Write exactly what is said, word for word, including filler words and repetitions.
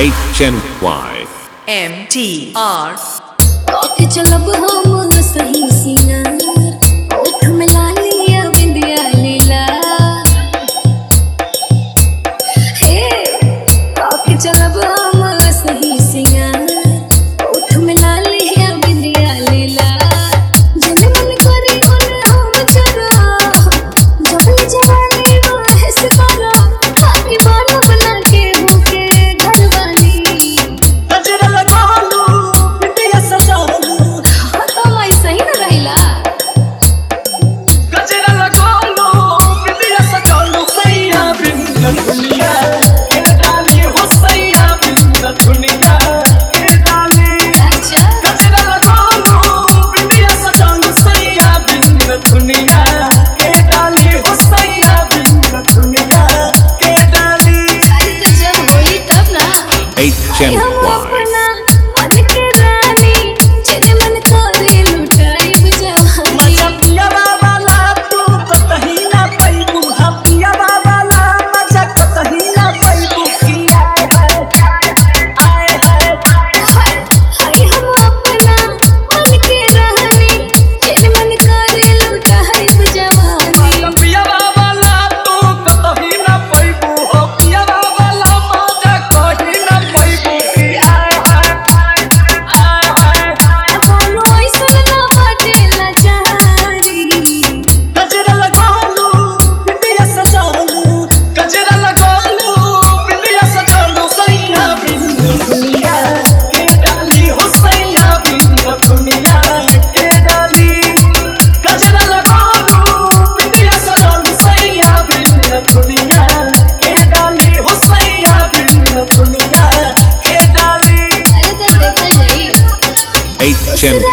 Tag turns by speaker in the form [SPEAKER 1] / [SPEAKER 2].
[SPEAKER 1] H N Y
[SPEAKER 2] M T R
[SPEAKER 3] काके चलब हम सही सिंगार ओठ में लालिया बिंदिया लीला हे काके चलब हम सही सिंगार ओठ में लालिया बिंदिया लीला जने मन करे ओने हम चरा जबल जवानी वाहे सितारा काके बाना बना के भूखे घर वाली
[SPEAKER 4] गजरा लगा लो बिंदिया सजा लो
[SPEAKER 3] तो मैं सही न रहिला
[SPEAKER 4] गजरा लगा लो बिंदिया सजा लो सैया बिन दुनिया के डाली हो सैया बिन दुनिया के डाली
[SPEAKER 3] अच्छा
[SPEAKER 4] गजरा लगा लो बिंदिया सजा लो सैया बिन दुनिया के डाली हो सैया बिन दुनिया के डाली
[SPEAKER 3] अरे तो जब होई तब ना
[SPEAKER 1] H N
[SPEAKER 3] हम
[SPEAKER 1] Y
[SPEAKER 3] अपना मन के रानी जेने मन करे लुटाई बुझानी
[SPEAKER 4] मजा पिया वाला तू कतही ना पैबू हम पिया वाला मजा कतही ना पैबू किया है आए है
[SPEAKER 3] हाय हम अपना मन के रानी जेने मन करे लुटाई बुझानी
[SPEAKER 4] पिया वाला तू कतही ना पैबू हो पिया वाला मजा कतही ना पैबू किया है आए है
[SPEAKER 3] बोलो ऐसन ना बाटे लाचारी
[SPEAKER 4] गजरा लगा लो बिंदिया सजा लो गजरा लगा लो बिंदिया सजा लो सैया बिन दुनिया के डाली हो सैया बिन दुनिया के डाली गजरा लगा लो बिंदिया सजा लो सैया बिन दुनिया के डाली हो सैया बिन दुनिया के डाली
[SPEAKER 3] अरे तो देखल जाई
[SPEAKER 1] H N